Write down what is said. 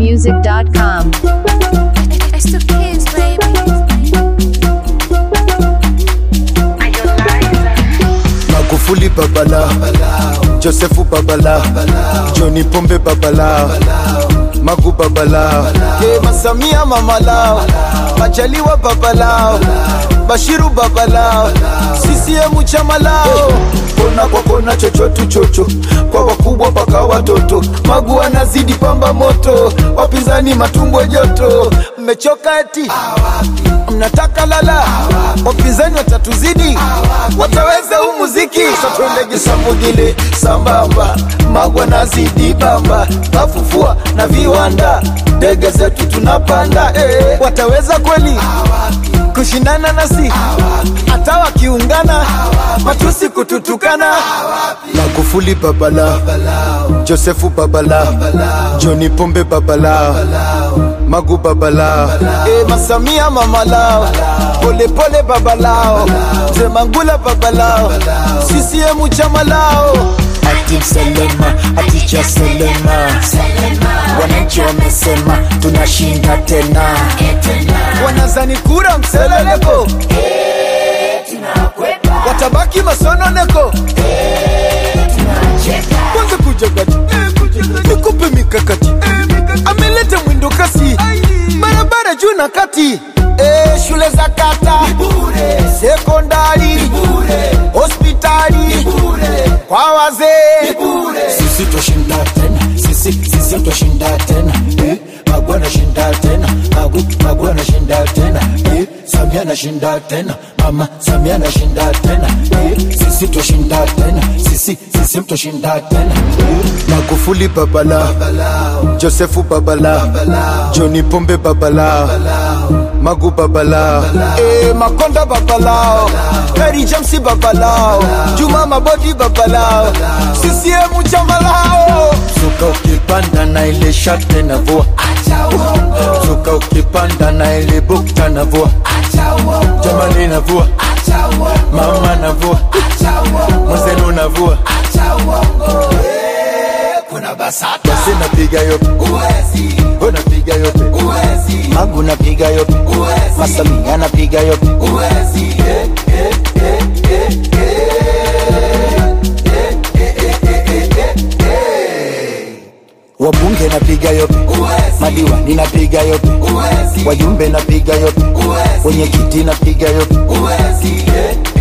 ZambianMusic.com. It's the kids, baby. Magufuli babala, Josefu babala, Johnny Pombe babala, Magu babala, Masamia mamalao, Majaliwa babalao, Bashiru babalao, CCM chamalao. Kona kwa kona chochotu chocho, kwa wakubwa paka watoto, Magu anazidi pamba moto, wapinzani matumbo joto. Mmechoka eti? Mnataka lala? Wapinzani watatuzidi? Wataweza huu muziki? Satwendege samudile sambamba, Magu anazidi bamba, kafufua na viwanda, ndege zetu tunapanda. Wataweza kweli kushindana nasi? Hata wakiungana matusi kututukana. Magufuli babala, Josefu babala, Johnny Pombe babala, Magu babala, Masamia mamalao, Pole pole babalao, Zemangula babalao, CCM chamalao. Ati Selema, ati Selema, wananchi wamesema tunashinda tena. Wanazani kura mseleleko, watabaki masononeko. Kwanza kuja kati, nikupe mikakati, ameleta mwindo kasi, barabara juu na kati. Shule za kata, sekondari, hospitali, kwa wazee. Sisi toshinda tena, sisi toshinda tena. Magu anashinda tena, Magu anashinda tena. Samia anashinda tena, Mama Samia anashinda tena. Sisi toshinda tena, sisi toshinda tena. Magufuli babala, Josefu babala, Johnny Pombe babala, Magu babala, Makonda babalao, Kari Jamsi babalao, Juma Mabodi babalao, CCM chamalao. Suka ukipanda na ile shate na vua, suka ukipanda na ile bukta na vua, Jamali na vua, Mama na vua, Mzenu na vua. Kuna basata basi napiga yope, uwezi. Unapiga yope, uwezi. Magu napiga yope, uwezi. Masamia napiga yope, uwezi. Wabunge napiga yope, uwezi. Madiwani napiga yope, uwezi. Wajumbe napiga yope, uwezi. Wenye kiti napiga yope, uwezi.